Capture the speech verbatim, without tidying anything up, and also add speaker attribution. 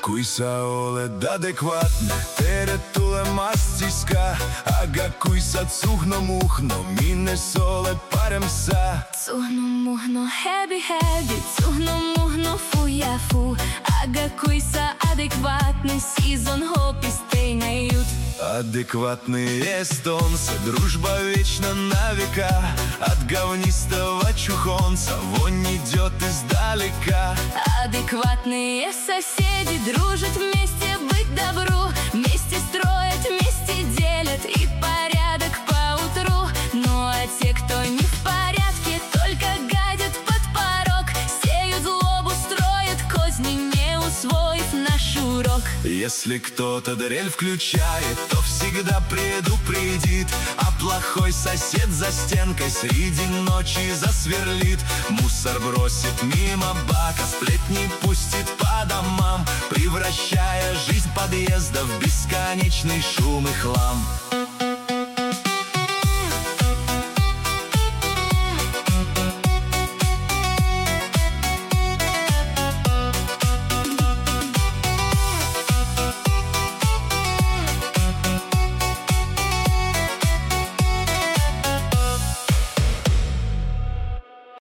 Speaker 1: Куйса олед адекватне, теретуле мастиска, ага куйса цугно мухно, мине соле паремса.
Speaker 2: Цугно мухно хеби хеби, цугно мухно фуя фу, ага куйса адекватный сезон хопистейнают.
Speaker 1: Адекватные эстонцы, дружба вечна на века. От говнистого чухонца вонь идет издалека.
Speaker 2: Адекватные соседи дружат вместе, быть добру, вместе строят, вместе делят и порядок по утру. Ну а те, кто не в порядке, только гадят под порог, сеют злобу, строят козни, не усвоив наш урок.
Speaker 1: Если кто-то дрель включает, то всегда предупредит, а плохой сосед за стенкой среди ночи засверлит. Мусор бросит мимо бака, сплетни пустит по домам, превращая жизнь подъезда в бесконечный шум и хлам.